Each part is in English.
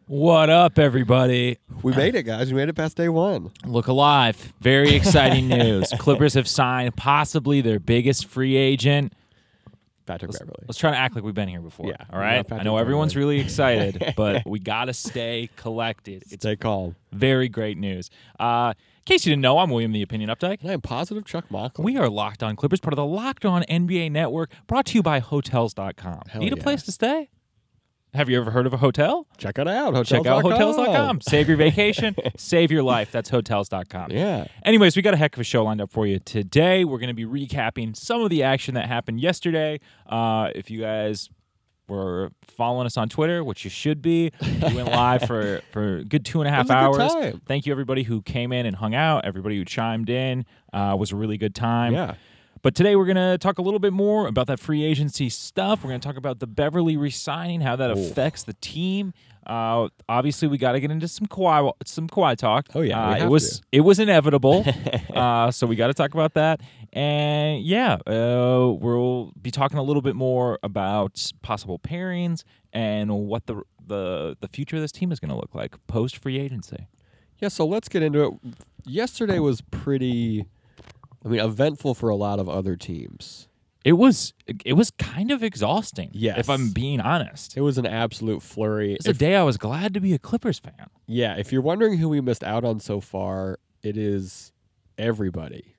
What up, everybody? We made it, guys. We made it past day one. Look alive. Very exciting news. Clippers have signed possibly their biggest free agent. Patrick Beverley. Let's try to act like we've been here before. Yeah, All right? Patrick I know everyone's Beverley. really excited, but we got to stay collected. It's Stay calm. very great news. In case you didn't know, I'm William the Opinion Updike. And I am positive Chuck Mocklin. We are Locked On Clippers, part of the Locked On NBA Network, brought to you by Hotels.com. Hell Need a yeah. place to stay? Have you ever heard of a hotel? Check it out. Check out Hotels.com. Save your vacation, save your life. That's Hotels.com. Yeah. Anyways, we got a heck of a show lined up for you today. We're going to be recapping some of the action that happened yesterday. If you guys were following us on Twitter, which you should be, we went live for a good 2.5 It was a good hours. time. Thank you, everybody who came in and hung out. Everybody who chimed in. Was a really good time. Yeah. But today we're going to talk a little bit more about that free agency stuff. We're going to talk about the Beverley re-signing, how that affects the team. Obviously, we got to get into some Kawhi talk. Oh, yeah, we have it was inevitable. So we got to talk about that. And yeah, we'll be talking a little bit more about possible pairings and what the future of this team is going to look like post free agency. Yeah, so let's get into it. Yesterday was pretty, eventful for a lot of other teams. It was kind of exhausting. Yes. If I'm being honest. It was an absolute flurry. It's a day I was glad to be a Clippers fan. Yeah, if you're wondering who we missed out on so far, it is everybody.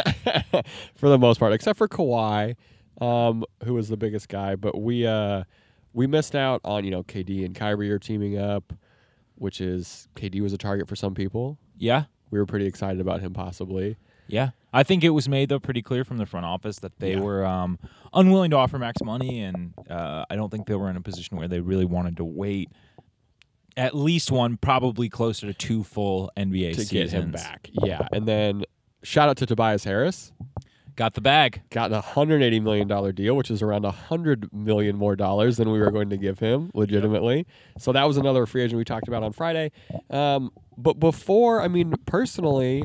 For the most part, except for Kawhi, who was the biggest guy. But we missed out on, KD and Kyrie are teaming up, which is KD was a target for some people. Yeah. We were pretty excited about him possibly. Yeah. I think it was made, though, pretty clear from the front office that they Yeah. were unwilling to offer max money, and I don't think they were in a position where they really wanted to wait at least one, probably closer to 2 full NBA To seasons. get him back. Yeah. And then shout out to Tobias Harris. Got the bag. Got a $180 million deal, which is around $100 million more than we were going to give him, legitimately. So that was another free agent we talked about on Friday. But personally,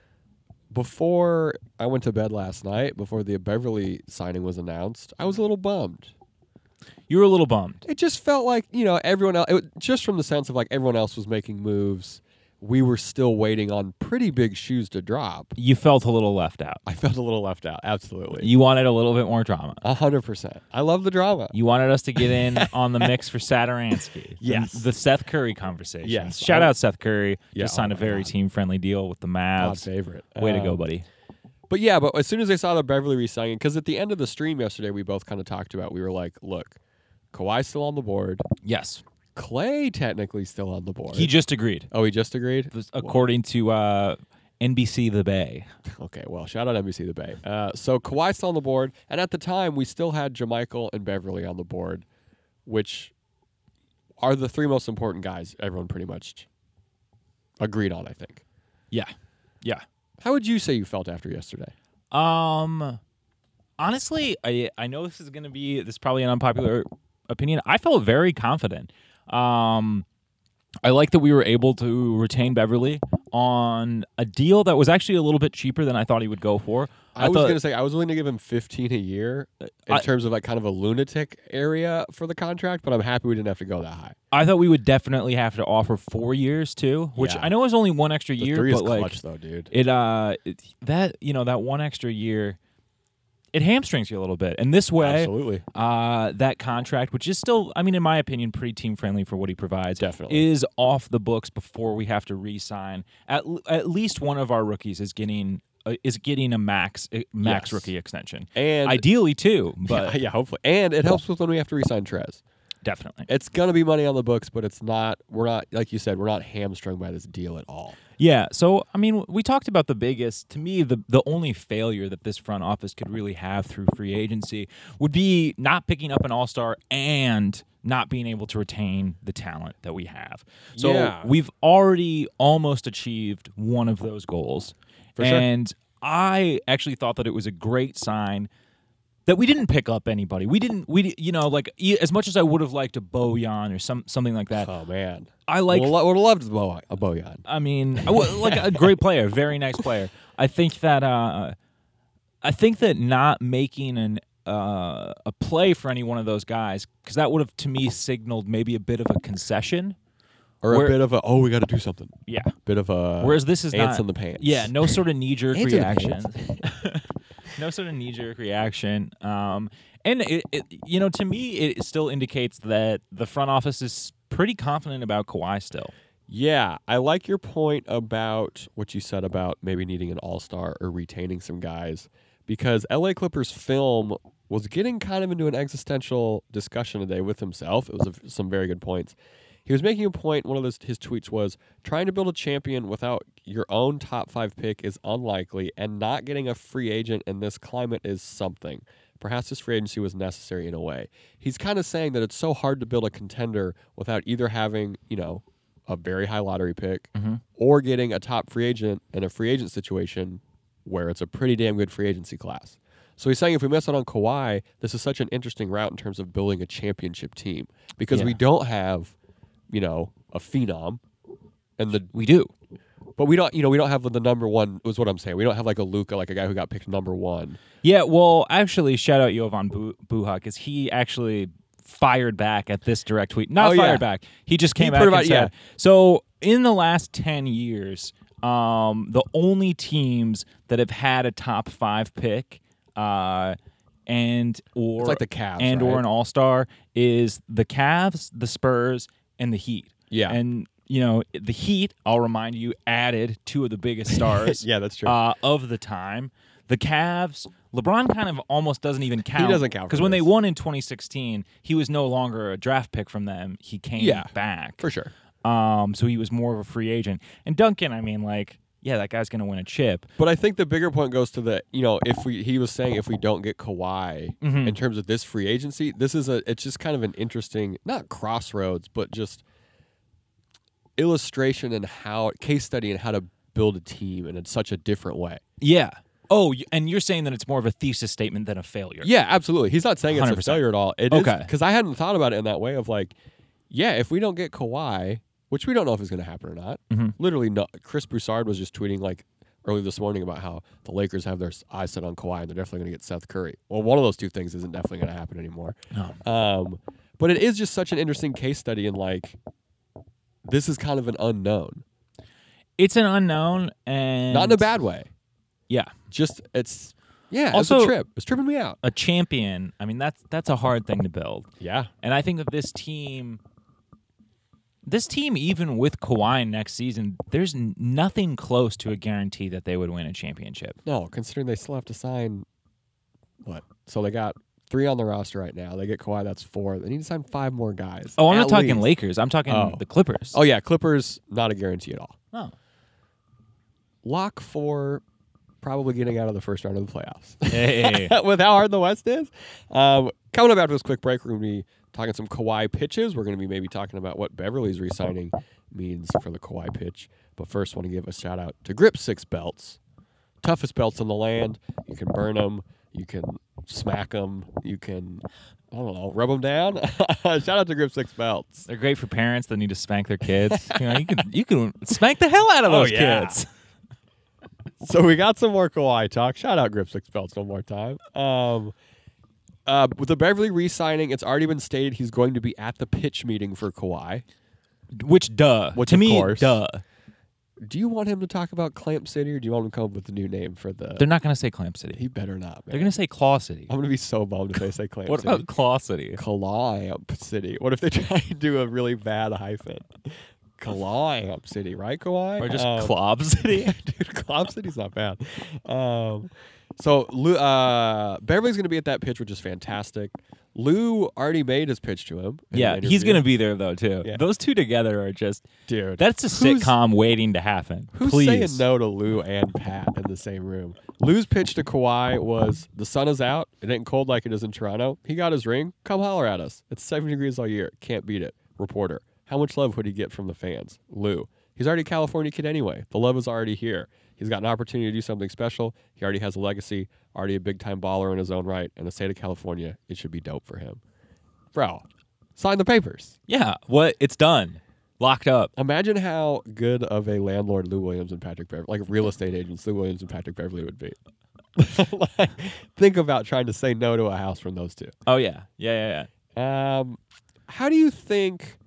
before I went to bed last night, before the Beverley signing was announced, I was a little bummed. You were a little bummed. It just felt like, everyone else, just from the sense of like everyone else was making moves, we were still waiting on pretty big shoes to drop. You felt a little left out. I felt a little left out, absolutely. You wanted a little bit more drama. 100%. I love the drama. You wanted us to get in on the mix for Satoransky. Yes. The Seth Curry conversation. Yes. Shout out Seth Curry. Yeah, Just signed oh a my very God. team-friendly deal with the God's Mavs. favorite. Way to go, buddy. But as soon as I saw the Beverley re-signing, because at the end of the stream yesterday, we both kind of talked about, we were like, look, Kawhi's still on the board. Yes. Clay technically still on the board. He just agreed. Oh, he just agreed? According to NBC The Bay. Okay, well, shout out NBC The Bay. So Kawhi's still on the board, and at the time, we still had JaMychal and Beverley on the board, which are the 3 most important guys everyone pretty much agreed on, I think. Yeah. Yeah. How would you say you felt after yesterday? Honestly, I know this is probably an unpopular opinion. I felt very confident. I like that we were able to retain Beverley on a deal that was actually a little bit cheaper than I thought he would go for. I was going to say I was willing to give him $15 a year in terms of like kind of a lunatic area for the contract, but I'm happy we didn't have to go that high. I thought we would definitely have to offer 4 years too, which Yeah. I know is only one extra The year, 3 but is like clutch though, dude. that one extra year, it hamstrings you a little bit. And this way, Absolutely. that contract, which is still, in my opinion, pretty team friendly for what he provides, Definitely. is off the books before we have to re-sign. At least one of our rookies is getting a max Yes. rookie extension, And ideally too. But yeah, hopefully. And it helps with when we have to re-sign Trez. definitely, It's going to be money on the books, but we're not, like you said, we're not hamstrung by this deal at all. yeah. So we talked about the biggest, to me, the only failure that this front office could really have through free agency would be not picking up an all-star and not being able to retain the talent that we have. So Yeah. we've already almost achieved one of those goals. For sure. And I actually thought that it was a great sign that we didn't pick up anybody. As much as I would have liked a Bojan or something like that. Oh, man. I like. would have loved a Bojan. Like a great player, very nice player. I think that not making a play for any one of those guys, because that would have to me signaled maybe a bit of a concession, Or a bit of a, we got to do something. Yeah. Bit of a Whereas this is ants not in the pants. Yeah, no sort of knee-jerk Ants in the reaction. pants. No sort of knee-jerk reaction. And it to me, it still indicates that the front office is pretty confident about Kawhi still. Yeah, I like your point about what you said about maybe needing an all-star or retaining some guys, because LA Clippers film was getting kind of into an existential discussion today with himself. It was some very good points. He was making a point, one of his tweets was, trying to build a champion without your own top 5 pick is unlikely, and not getting a free agent in this climate is something. Perhaps this free agency was necessary in a way. He's kind of saying that it's so hard to build a contender without either having, a very high lottery pick or getting a top free agent in a free agent situation where it's a pretty damn good free agency class. So he's saying if we miss out on Kawhi, this is such an interesting route in terms of building a championship team, because we don't have a phenom, and we do, but we don't have the number one. Was what I'm saying. We don't have like a Luka, like a guy who got picked number 1. Yeah, well, actually, shout out Jovan Buha, because he actually fired back at this direct tweet. Not fired back. He just came back and said, so in the last 10 years, the only teams that have had a top 5 pick or it's like the Cavs, and right? or an all-star is the Cavs, the Spurs, and the Heat. Yeah. And the Heat, I'll remind you, added 2 of the biggest stars yeah, that's true. Of the time. The Cavs, LeBron kind of almost doesn't even count. He doesn't count. Because when they won in 2016, he was no longer a draft pick from them. He came back. For sure. So he was more of a free agent. And Duncan, that guy's going to win a chip. But I think the bigger point goes to the, he was saying if we don't get Kawhi in terms of this free agency, it's just kind of an interesting, not crossroads, but just illustration and case study and how to build a team in such a different way. Yeah. Oh, and you're saying that it's more of a thesis statement than a failure. Yeah, absolutely. He's not saying it's 100%. a failure at all. It is, because I hadn't thought about it in that way of like, if we don't get Kawhi, which we don't know if it's going to happen or not. Literally, no. Chris Broussard was just tweeting like early this morning about how the Lakers have their eyes set on Kawhi and they're definitely going to get Seth Curry. Well, one of those two things isn't definitely going to happen anymore. No. But it is just such an interesting case study, and like, this is kind of an unknown. It's an unknown, and not in a bad way. Yeah. Just it's also a trip. It's tripping me out. A champion. That's a hard thing to build. Yeah. And I think that this team, even with Kawhi next season, there's nothing close to a guarantee that they would win a championship. No, considering they still have to sign what? So they got 3 on the roster right now. They get Kawhi, that's 4. They need to sign 5 more guys. Oh, I'm not talking Lakers. I'm talking the Clippers. Oh yeah, Clippers, not a guarantee at all. Oh. Lock for probably getting out of the first round of the playoffs. Hey. With how hard the West is. Coming up after this quick break, we're going to be talking some Kawhi pitches. We're going to be maybe talking about what Beverly's re-signing means for the Kawhi pitch. But first, want to give a shout out to Grip 6 belts. Toughest belts in the land. You can burn them. You can smack them. You can, rub them down. Shout out to Grip 6 belts. They're great for parents that need to spank their kids. You can spank the hell out of those kids. So we got some more Kawhi talk. Shout out Grip 6 belts one more time. With the Beverly re-signing, it's already been stated he's going to be at the pitch meeting for Kawhi. Which, to me, course. duh. Do you want him to talk about Clamp City, or do you want him to come up with a new name for the... They're not going to say Clamp City. He better not, man. They're going to say Claw City. I'm going to be so bummed if they say Clamp What City. about Claw City? Clamp City. What if they try to do a really bad hyphen? Clamp City, right, Kawhi? Or just Clob City? Dude, Clamp City's not bad. So Beverly's going to be at that pitch, which is fantastic. Lou already made his pitch to him. Yeah, he's going to be there, though, too. Yeah. Those two together are just... Dude. That's a sitcom waiting to happen. Who's Please. saying no to Lou and Pat in the same room? Lou's pitch to Kawhi was, the sun is out. It ain't cold like it is in Toronto. He got his ring. Come holler at us. It's 70 degrees all year. Can't beat it. Reporter. How much love would he get from the fans? Lou. He's already a California kid anyway. The love is already here. He's got an opportunity to do something special. He already has a legacy, already a big-time baller in his own right. And the state of California, it should be dope for him. Bro, sign the papers. Yeah, it's done. Locked up. Imagine how good of a landlord Lou Williams and Patrick Beverly, like real estate agents Lou Williams and Patrick Beverly would be. Like, think about trying to say no to a house from those two. Oh, yeah. Yeah. How do you think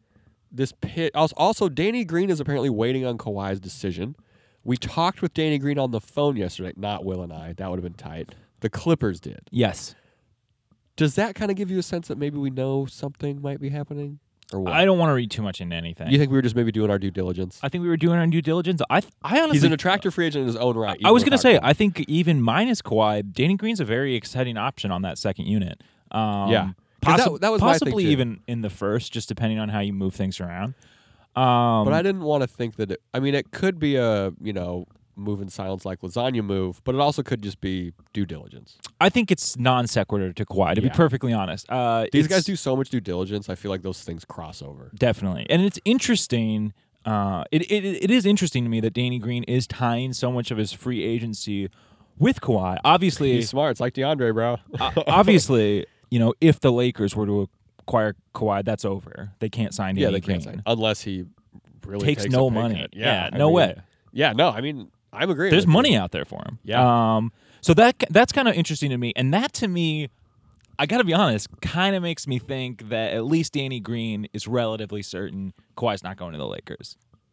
this pit. Also, Danny Green is apparently waiting on Kawhi's decision. We talked with Danny Green on the phone yesterday. Not Will and I. That would have been tight. The Clippers did. Yes. Does that kind of give you a sense that maybe we know something might be happening? Or what? I don't want to read too much into anything. You think we were just maybe doing our due diligence? I think we were doing our due diligence. I honestly, He's an attractive free agent in his own right. I was going to say, I think even minus Kawhi, Danny Green's a very exciting option on that second unit. Yeah. 'Cause that was my thing, possibly too. even in the first, just depending on how you move things around. But I didn't want to think that it could be a, move in silence like lasagna move, but it also could just be due diligence. I think it's non sequitur to Kawhi, to be Yeah. perfectly honest. These guys do so much due diligence. I feel like those things cross over. Definitely. And it's interesting. It is interesting to me that Danny Green is tying so much of his free agency with Kawhi. Obviously, He's smart. It's like DeAndre, bro. obviously, if the Lakers were to acquire Kawhi, that's over. They can't sign Danny they Green. can't sign unless he really Takes takes no a pay money. cut. Yeah, I no mean, way. Yeah, no. I mean, I'm agreeing. There's with money you. out there for him. Yeah. So that's kind of interesting to me, and that to me, I got to be honest, kind of makes me think that at least Danny Green is relatively certain Kawhi's not going to the Lakers.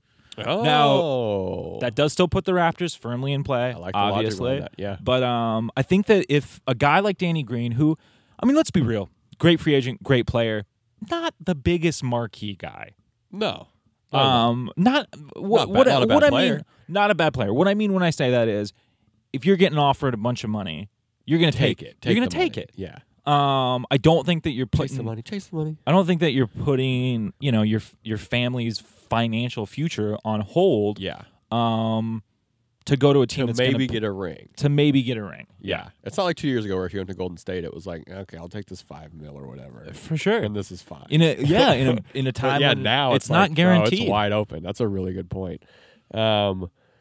Oh, That does still put the Raptors firmly in play. I like the logic obviously. behind that, yeah. But I think that if a guy like Danny Green, who, I mean, let's be real, great free agent, great player, not the biggest marquee guy. no. Not what a bad I player. mean. Not a bad player. What I mean when I say that is, if you're getting offered a bunch of money, you're going to take it. You're going to take it. Yeah. I don't think that you're Chase the putting. money. Chase the money. I don't think that you're putting, your family's financial future on hold. Yeah. To go to a team To that's maybe gonna, get a ring. to maybe get a ring. Yeah. It's not like 2 years ago where if you went to Golden State, it was like, okay, I'll take this $5 million or whatever. For sure. And this is fine. In a time But yeah, when now it's like, not guaranteed. it's wide open. That's a really good point. I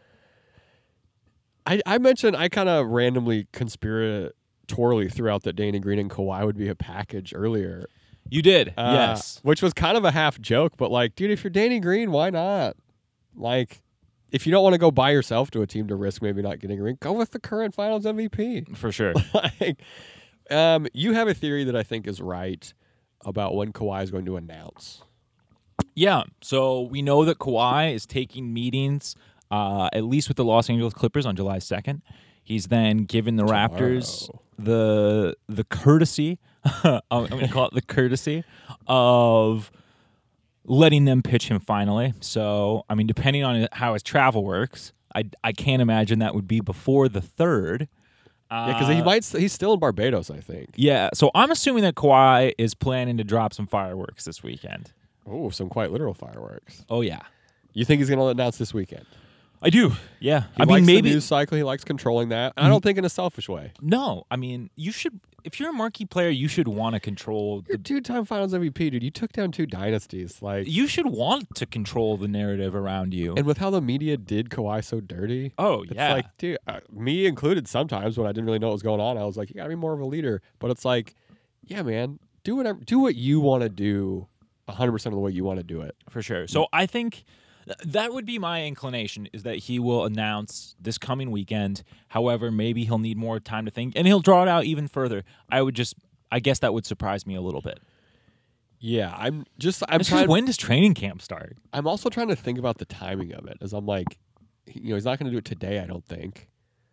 mentioned I kind of randomly conspiratorially threw out that Danny Green and Kawhi would be a package earlier. You did. Yes. Which was kind of a half joke, but like, dude, if you're Danny Green, why not? Like, if you don't want to go by yourself to a team to risk maybe not getting a ring, go with the current Finals MVP. For sure. Like, you have a theory that I think is right about when Kawhi is going to announce. Yeah. So we know that Kawhi is taking meetings, at least with the Los Angeles Clippers on July 2nd. He's then given the Raptors the courtesy, I'm going to call it the courtesy of letting them pitch him finally. So, I mean, depending on how his travel works, I can't imagine that would be before the 3rd. Yeah, because he's still in Barbados, I think. Yeah, so I'm assuming that Kawhi is planning to drop some fireworks this weekend. Oh, some quite literal fireworks. Oh, yeah. You think he's going to announce this weekend? I do. Yeah. He I likes mean, maybe the news cycle. He likes controlling that. And I don't think in a selfish way. No. I mean, you should. If you're a marquee player, you should want to control. You're two-time Finals MVP, dude. You took down 2 dynasties. Like, You should want to control the narrative around you. and with how the media did Kawhi so dirty. Oh, It's yeah. like, dude, me included sometimes when I didn't really know what was going on. I was like, you got to be more of a leader. But it's like, yeah, man, do what you want to do 100% of the way you want to do it. For sure. So I think that would be my inclination, is that he will announce this coming weekend. However, maybe he'll need more time to think, and he'll draw it out even further. I guess that would surprise me a little bit. Yeah, I'm It's trying. just, when does training camp start? I'm also trying to think about the timing of it, as I'm like, he's not going to do it today, I don't think.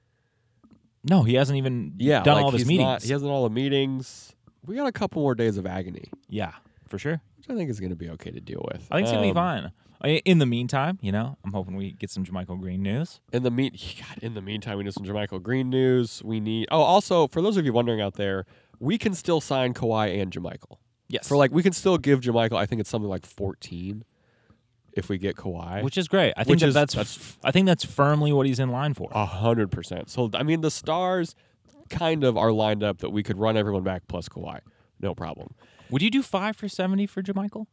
No, he hasn't even Yeah, done like all of his he's meetings. he hasn't done all the meetings. We got a couple more days of agony, Yeah, for sure. which I think is going to be okay to deal with. I think it's going to be fine. In the meantime, I'm hoping we get some JaMychal Green news. In the meantime, we need some JaMychal Green news. We need. Oh, also for those of you wondering out there, we can still sign Kawhi and JaMychal. Yes. We can still give JaMychal. I think it's something like 14 if we get Kawhi. Which is great. I think Which is- that's firmly what he's in line for. 100%. So I mean, the stars kind of are lined up that we could run everyone back plus Kawhi, no problem. Would you do 5 for $70 for JaMychal?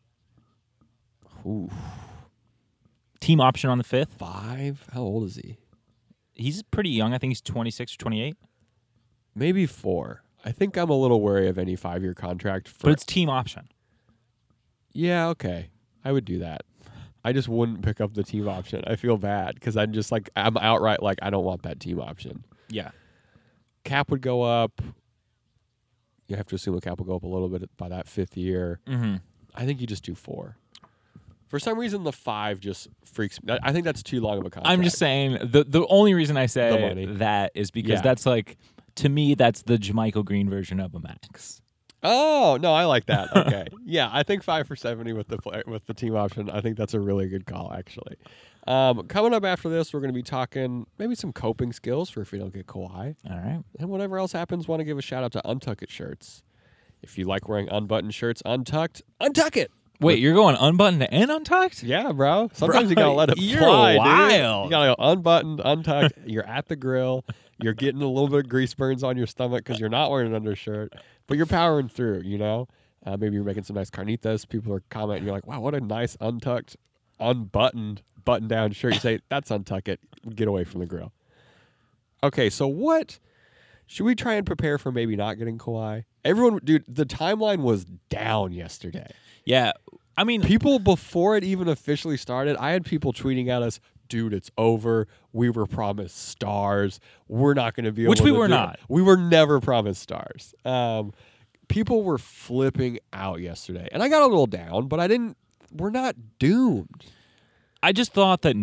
Ooh, Team option on the 5th. 5? How old is he? He's pretty young. I think he's 26 or 28. Maybe 4. I think I'm a little wary of any 5-year contract. But it's team option. Yeah, okay. I would do that. I just wouldn't pick up the team option. I feel bad because I'm just like, I'm outright like, I don't want that team option. Yeah. Cap would go up. You have to assume the cap will go up a little bit by that 5th year. Mm-hmm. I think you just do 4. For some reason, the 5 just freaks me. I think that's too long of a contract. I'm just saying the only reason I The say money. that is because Yeah. that's like, to me, that's the Jermichael Green version of a max. Oh no, I like that. Okay, yeah, I think 5 for 70 with the team option. I think that's a really good call, actually. Coming up after this, we're going to be talking maybe some coping skills for if we don't get Kawhi, All right. and whatever else happens. Want to give a shout out to Untuck It shirts. If you like wearing unbuttoned shirts, untucked, untuck it. Wait, you're going unbuttoned and untucked? Yeah, bro. Sometimes you Bro, gotta let it you're fly, dude. wild. You gotta go unbuttoned, untucked. You're at the grill. You're getting a little bit of grease burns on your stomach because you're not wearing an undershirt, but you're powering through. You know, maybe you're making some nice carnitas. People are commenting. You're like, "Wow, what a nice untucked, unbuttoned, button-down shirt." You say, "That's untuck it. Get away from the grill." Okay, so what should we try and prepare for? Maybe not getting Kawhi. Everyone, dude, the timeline was down yesterday. Yeah. I mean, People before it even officially started, I had people tweeting at us, "Dude, it's over. We were promised stars. We're not going to be able Which to we were do it." not. We were never promised stars. People were flipping out yesterday, and I got a little down, but we're not doomed. I just thought that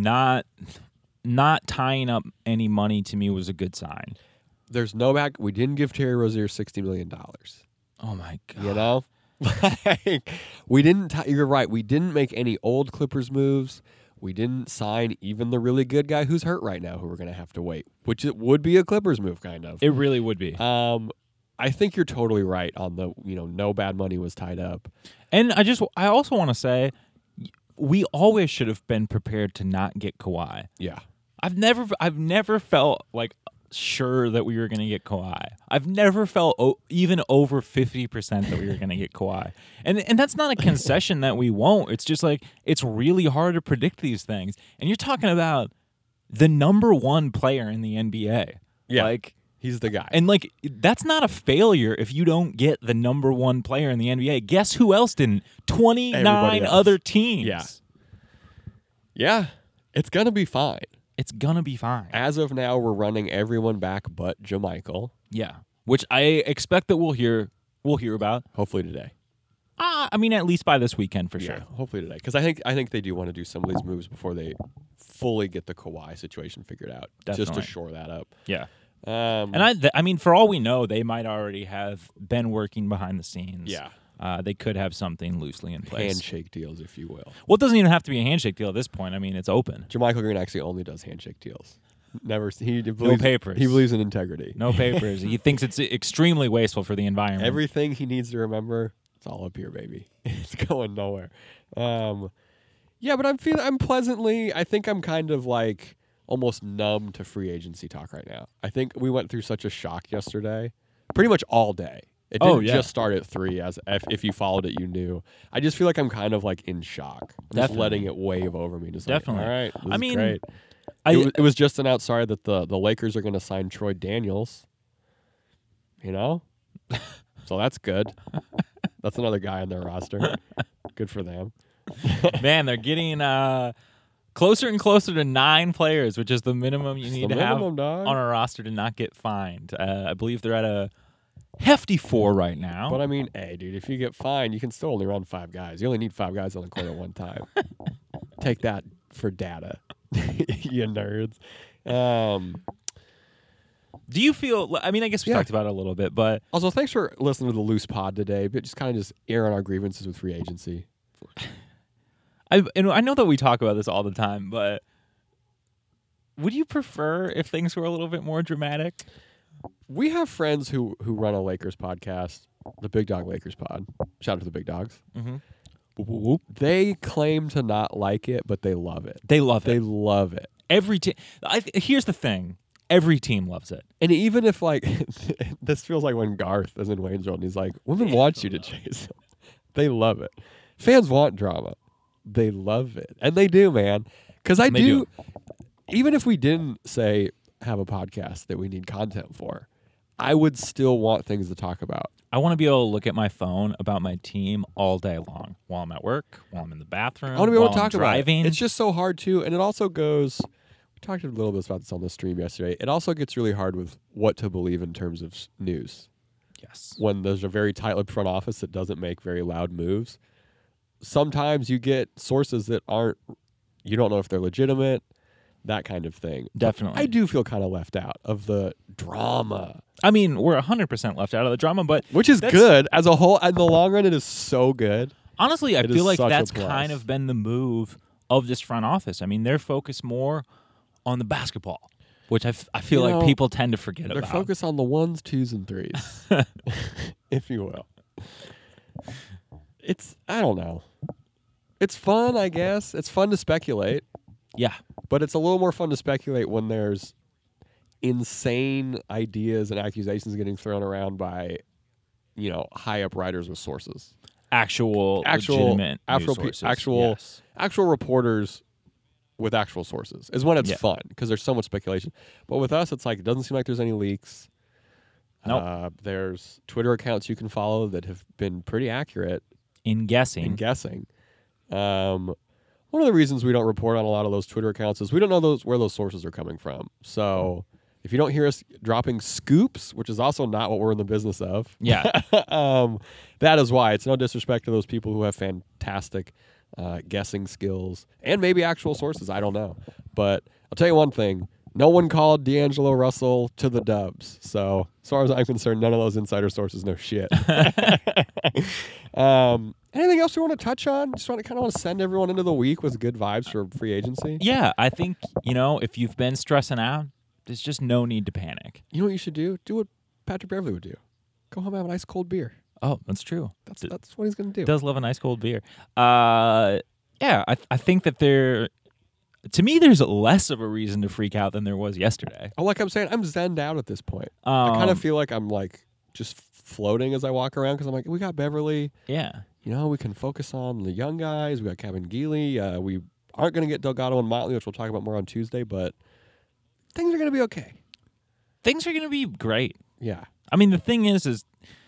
not tying up any money to me was a good sign. There's no back. We didn't give Terry Rozier $60 million. Oh my god. You know, like we didn't. You're right. We didn't make any old Clippers moves. We didn't sign even the really good guy who's hurt right now, who we're going to have to wait, which it would be a Clippers move, kind of. It really would be. I think you're totally right on the no bad money was tied up. And I also want to say we always should have been prepared to not get Kawhi. Yeah. I've never felt like sure that we were going to get Kawhi. I've never felt even over 50% that we were going to get Kawhi. And that's not a concession that we won't. It's just like it's really hard to predict these things. And you're talking about the number 1 player in the NBA. Yeah. Like, He's the guy. and like that's not a failure if you don't get the number 1 player in the NBA. Guess who else didn't? 29 Everybody else. other teams. Yeah. Yeah. It's going to be fine. It's gonna be fine. As of now, we're running everyone back but Jermichael. Yeah. Which I expect that we'll hear about. Hopefully today. I mean, at least by this weekend for sure. Yeah, hopefully today. Because I think they do want to do some of these moves before they fully get the Kawhi situation figured out. Just Definitely. to shore that up. Yeah. And And I mean, for all we know, they might already have been working behind the scenes. Yeah. They could have something loosely in place. handshake deals, if you will. Well, it doesn't even have to be a handshake deal at this point. I mean, it's open. Jermichael Green actually only does handshake deals. He believes, papers. He believes in integrity. No papers. He thinks it's extremely wasteful for the environment. Everything he needs to remember, it's all up here, baby. It's going nowhere. Yeah, but I'm pleasantly. I think I'm kind of like almost numb to free agency talk right now. I think we went through such a shock yesterday, pretty much all day. It didn't just start at 3, as if you followed it, you knew. I just feel like I'm kind of like in shock. I'm just letting it wave over me. Just Definitely. Like, all right, this I is mean, great. It was just announced, sorry, that the Lakers are going to sign Troy Daniels. You know? So that's good. That's another guy on their roster. Good for them. Man, they're getting closer and closer to 9 players, which is the minimum you need to have dog. on a roster to not get fined. I believe they're at a hefty 4 right now. But I mean, hey, dude, if you get fined, you can still only run 5 guys. You only need 5 guys on the court at one time. Take that for data, you nerds. Do you feel? I mean, I guess we Yeah. talked about it a little bit, but Also, thanks for listening to the Loose Pod today, but just kind of just airing our grievances with free agency. I know that we talk about this all the time, but would you prefer if things were a little bit more dramatic? We have friends who run a Lakers podcast, the Big Dog Lakers Pod. Shout out to the Big Dogs. Mm-hmm. They claim to not like it, but they love it. They love They it. love it. Every team. Here's the thing: every team loves it. And even if, like, this feels like when Garth is in Wayne's World and he's like, women want you to chase them. They love it. Fans want drama. They love it. And they do, man. Because I They do. Even if we didn't say have a podcast that we need content for, I would still want things to talk about. I want to be able to look at my phone about my team all day long while I'm at work, while I'm in the bathroom. I want to be able while to talk I'm about driving. it. It's just so hard too. And it also goes, we talked a little bit about this on the stream yesterday. It also gets really hard with what to believe in terms of news. Yes. When there's a very tight-lipped front office that doesn't make very loud moves, sometimes you get sources that aren't, you don't know if they're legitimate, that kind of thing. Definitely. I do feel kind of left out of the drama, I mean, we're 100% left out of the drama, but which is that's- good as a whole. In the long run, it is so good. honestly, I It feel is like such a that's plus. kind of been the move of this front office. I mean, they're focused more on the basketball, which I feel You like know, people tend to forget They're about. focused on the 1s, 2s, and 3s, if you will. I don't know. It's fun, I guess. It's fun to speculate, Yeah. but it's a little more fun to speculate when there's insane ideas and accusations getting thrown around by, high up writers with sources. Actual legitimate news sources. Yes. Actual reporters with actual sources is when it's Yeah. fun because there's so much speculation. But with us, it's like it doesn't seem like there's any leaks. Nope. There's Twitter accounts you can follow that have been pretty accurate In guessing. in guessing. One of the reasons we don't report on a lot of those Twitter accounts is we don't know where those sources are coming from. So if you don't hear us dropping scoops, which is also not what we're in the business of, Yeah. that is why. It's no disrespect to those people who have fantastic guessing skills and maybe actual sources. I don't know. But I'll tell you one thing. No one called D'Angelo Russell to the Dubs. So as far as I'm concerned, none of those insider sources know shit. Anything else we want to touch on? Just want to send everyone into the week with good vibes for free agency. Yeah, I think, if you've been stressing out, there's just no need to panic. You know what you should do? Do what Patrick Beverly would do. Go home and have an ice cold beer. Oh, that's true. That's what he's going to do. Does love a nice cold beer. Yeah, I think that to me, there's less of a reason to freak out than there was yesterday. Oh, like I'm saying, I'm zenned out at this point. I kind of Um, feel like I'm like just floating as I walk around because I'm like, we got Beverly. Yeah. We can focus on the young guys. We got Kevin Geely. We aren't going to get Delgado and Motley, which we'll talk about more on Tuesday, but things are going to be okay. Things are going to be great. Yeah. I mean, the thing is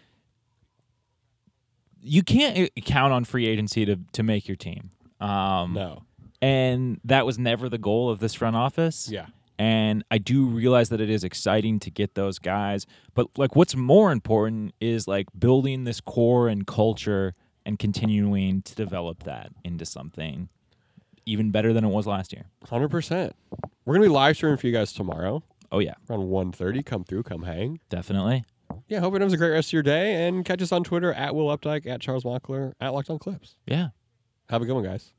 you can't count on free agency to make your team. No. And that was never the goal of this front office. Yeah. And I do realize that it is exciting to get those guys. But, what's more important is, building this core and culture and continuing to develop that into something even better than it was last year. 100%. We're going to be live streaming for you guys tomorrow Oh, yeah, around 1:30. Come through. Come hang. definitely. Yeah, hope it has a great rest of your day. And catch us on Twitter at Will Updike, at Charles Mockler, at Locked On Clips. Yeah. Have a good one, guys.